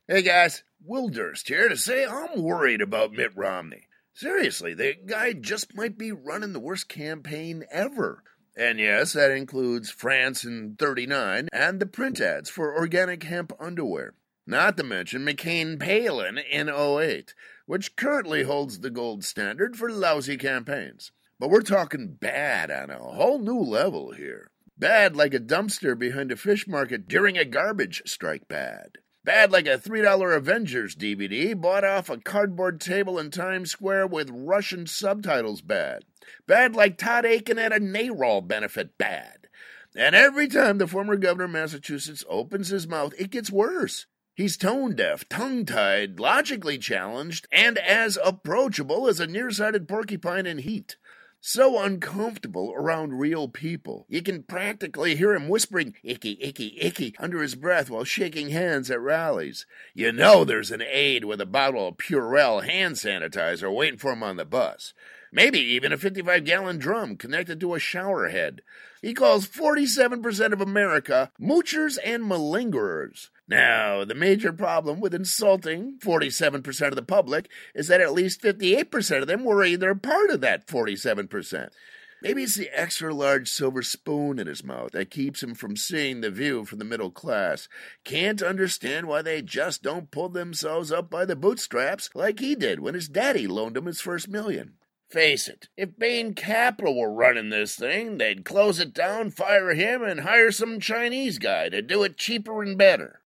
Hey guys, Will Durst here to say I'm worried about Mitt Romney. Seriously, the guy just might be running the worst campaign ever. And yes, that includes France in 39 and the print ads for organic hemp underwear. Not to mention McCain Palin in '08, which currently holds the gold standard for lousy campaigns. But we're talking bad on a whole new level here. Bad like a dumpster behind a fish market during a garbage strike bad. Bad like a $3 Avengers DVD bought off a cardboard table in Times Square with Russian subtitles bad. Bad like Todd Aiken at a NARAL benefit bad. And every time the former governor of Massachusetts opens his mouth, it gets worse. He's tone-deaf, tongue-tied, logically challenged, and as approachable as a nearsighted porcupine in heat. So uncomfortable around real people. You can practically hear him whispering, icky, icky, icky, under his breath while shaking hands at rallies. You know there's an aide with a bottle of Purell hand sanitizer waiting for him on the bus. Maybe even a 55-gallon drum connected to a shower head. He calls 47% of America moochers and malingerers. Now, the major problem with insulting 47% of the public is that at least 58% of them were either part of that 47%. Maybe it's the extra-large silver spoon in his mouth that keeps him from seeing the view from the middle class. Can't understand why they just don't pull themselves up by the bootstraps like he did when his daddy loaned him his first $1 million. Face it, if Bain Capital were running this thing, they'd close it down, fire him, and hire some Chinese guy to do it cheaper and better.